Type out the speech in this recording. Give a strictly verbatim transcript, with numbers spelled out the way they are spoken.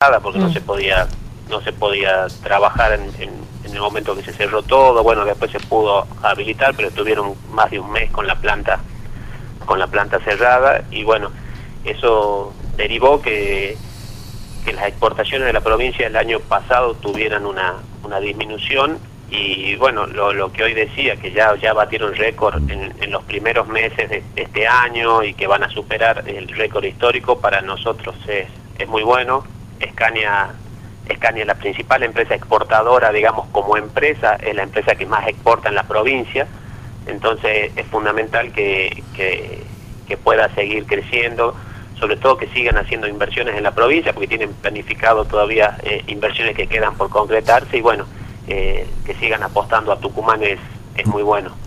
porque Mm. no se podía no se podía trabajar en, en, en el momento que se cerró todo. Bueno, después se pudo habilitar, pero estuvieron más de un mes con la planta con la planta cerrada, y bueno, eso derivó que, que las exportaciones de la provincia el año pasado tuvieran una, una disminución. Y bueno, lo, lo que hoy decía, que ya, ya batieron récord en, en los primeros meses de, de este año, y que van a superar el récord histórico, para nosotros es, es muy bueno. Scania, Scania es la principal empresa exportadora, digamos, como empresa, es la empresa que más exporta en la provincia. Entonces es fundamental que, que, que pueda seguir creciendo, sobre todo que sigan haciendo inversiones en la provincia, porque tienen planificado todavía eh, inversiones que quedan por concretarse, y bueno, eh, que sigan apostando a Tucumán es, es muy bueno.